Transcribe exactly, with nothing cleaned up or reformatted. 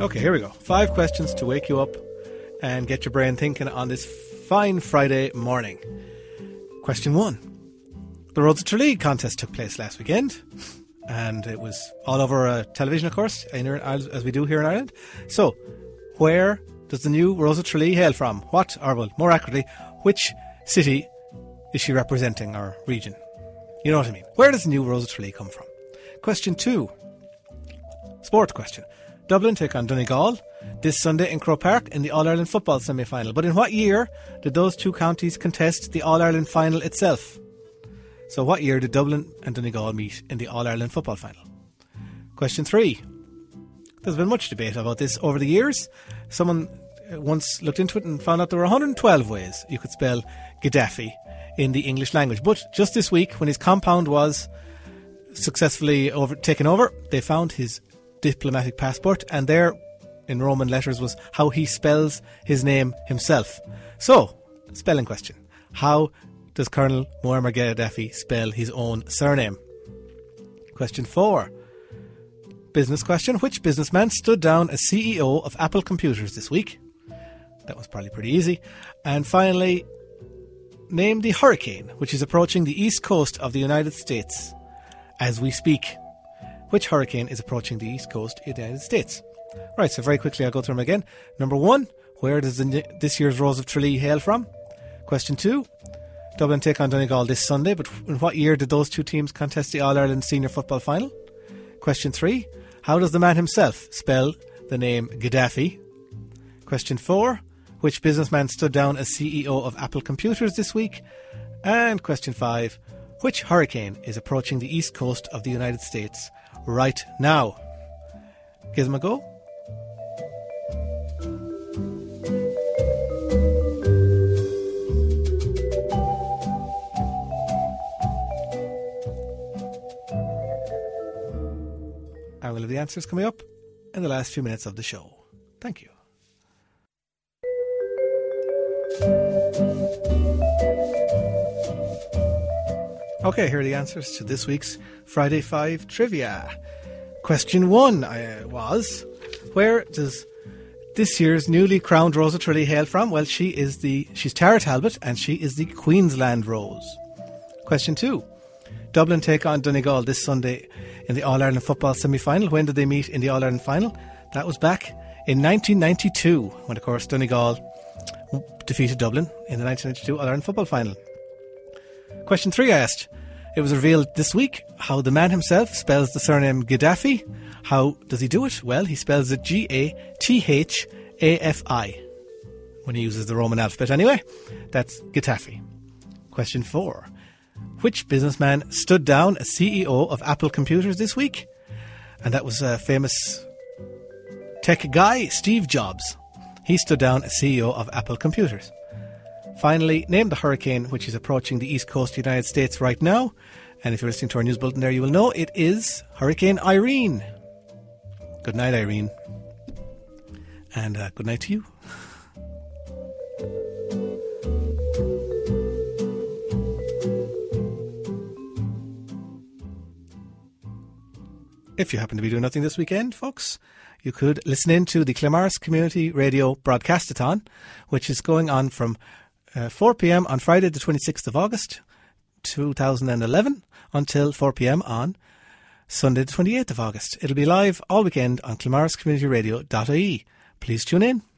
Okay, here we go. Five questions to wake you up and get your brain thinking on this fine Friday morning. Question one. The Roads of Tralee contest took place last weekend, and it was all over uh, television, of course, in Ireland, as we do here in Ireland. So, where does the new Rose of Tralee hail from? What, or well, more accurately, which city is she representing, or region? You know what I mean. Where does the new Rose of Tralee come from? Question two. Sports question. Dublin take on Donegal this Sunday in Croke Park in the All-Ireland football semi-final. But in what year did those two counties contest the All-Ireland final itself? So what year did Dublin and Donegal meet in the All-Ireland football final? Question three. There's been much debate about this over the years. Someone once looked into it and found out there were one hundred twelve ways you could spell Gaddafi in the English language. But just this week, when his compound was successfully over, taken over, they found his diplomatic passport, and there in Roman letters was how he spells his name himself. So, spelling question. How does Colonel Muammar Gaddafi spell his own surname? Question four. Business question. Which businessman stood down as C E O of Apple Computers this week? That was probably pretty easy. And finally, name the hurricane which is approaching the east coast of the United States as we speak. Which hurricane is approaching the east coast of the United States? Right, so very quickly I'll go through them again. Number one, where does the, this year's Rose of Tralee hail from? Question two, Dublin take on Donegal this Sunday, but in what year did those two teams contest the All-Ireland Senior Football Final? Question three, how does the man himself spell the name Gaddafi? Question four, which businessman stood down as C E O of Apple Computers this week? And question five, which hurricane is approaching the east coast of the United States right now? Give them a go. I will have the answers coming up in the last few minutes of the show. Thank you. Okay, here are the answers to this week's Friday Five trivia. Question one uh, was, where does this year's newly crowned Rose of Tralee hail from? Well, she is the she's Tara Talbot, and she is the Queensland Rose. Question two, Dublin take on Donegal this Sunday in the All-Ireland football semi-final. When did they meet in the All-Ireland final? That was back in nineteen ninety-two, when of course Donegal defeated Dublin in the nineteen ninety-two All-Ireland football final. Question three I asked, it was revealed this week how the man himself spells the surname Gaddafi. How does he do it? Well, he spells it G A T H A F I. When he uses the Roman alphabet anyway. That's Gaddafi. Question four. Which businessman stood down as C E O of Apple Computers this week? And that was a famous tech guy, Steve Jobs. He stood down as C E O of Apple Computers. Finally, name the hurricane which is approaching the east coast of the United States right now. And if you're listening to our news bulletin there, you will know it is Hurricane Irene. Good night, Irene. And uh, good night to you. If you happen to be doing nothing this weekend, folks, you could listen in to the Clamars Community Radio Broadcastathon, which is going on from uh, four p.m. on Friday the twenty-sixth of August two thousand eleven until four p.m. on Sunday the twenty-eighth of August. It'll be live all weekend on clamarscommunityradio dot I E. Please tune in.